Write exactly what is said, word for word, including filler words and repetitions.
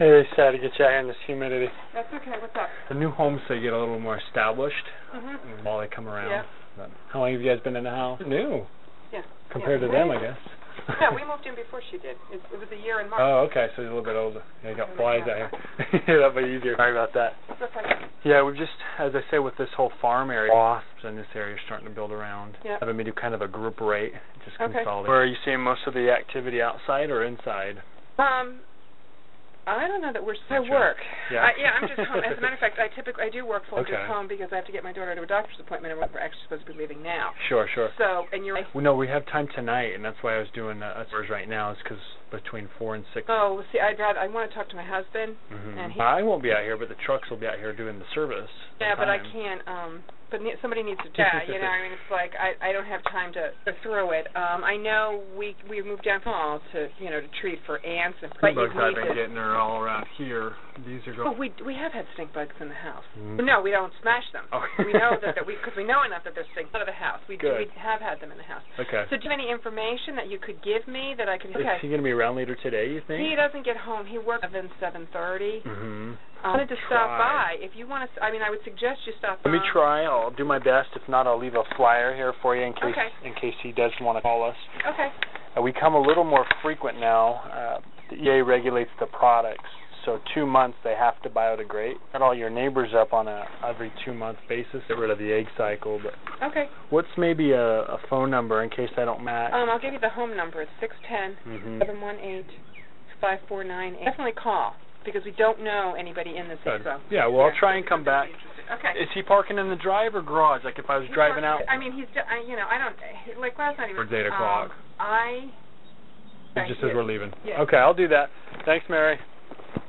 Hey, sorry to get you out here in this humidity. That's okay. What's up? The new homes, they get a little more established Mm-hmm. while they come around. Yeah. But how long have you guys been in the house? New. Yeah. Compared yeah. to them, I guess. Yeah, we moved in before she did. It, it was a year in March. Oh, okay, so he's a little bit older. Yeah, you got flies out here. That'll be easier. Sorry about that. That's okay. Yeah, we've just, as I say, with this whole farm area, wasps in this area are starting to build around. Yeah. Having me do kind of a group rate, just Okay. consolidate. Where are you seeing most of the activity, outside or inside? Um, I don't know that we're so Sure. work. Yeah. I, yeah, I'm just home. As a matter of fact, I typically I do work full Okay. just home because I have to get my daughter to a doctor's appointment, and we're actually supposed to be leaving now. Sure, sure. So, and you're. Well, no, we have time tonight, and that's why I was doing uh, tours right now. Is because between four and six. Oh, see, I'd rather I want to talk to my husband, Mm-hmm. and he. I won't be out here, but the trucks will be out here doing the service. Yeah, but I time. can't. Um, but ne somebody needs to. Yeah, you know, I mean, it's like I I don't have time to go through it. Um, I know we we moved down fall to you know to treat for ants and. But you Bugs I've need been to. getting are all around here. These are Oh, going. we we have had stink bugs in the house. Mm. No, we don't smash them. Oh. We know that, that we because we know enough that there's stink out of the house. We do, Good. we have had them in the house. Okay. So do you have any information that you could give me that I could? Is Okay. he going to be around later today, you think? He doesn't get home. He works at seven thirty. Mm-hmm. I wanted to stop by. If you want to, I mean, I would suggest you stop by. Let me try. I'll do my best. If not, I'll leave a flyer here for you in case Okay. in case he does want to call us. Okay. Uh, we come a little more frequent now. Uh, the E A regulates the products, so two months they have to biodegrade. Get all your neighbors up on a every two month basis. Get rid of the egg cycle. But Okay. what's maybe a, a phone number in case I don't match? Um, I'll give you the home number. It's six ten Mm-hmm. seven one eight five four nine eight. Definitely call because we don't know anybody in this. Good. So. Yeah. Well, Yeah. I'll try and come back. Okay. Is he parking in the drive or garage? Like if I was He's driving not- out. I mean, he's, I, you know, I don't, he- like last night he was. Towards eight o'clock. Um, I. It just says we're leaving. Yeah. Okay, I'll do that. Thanks, Mary.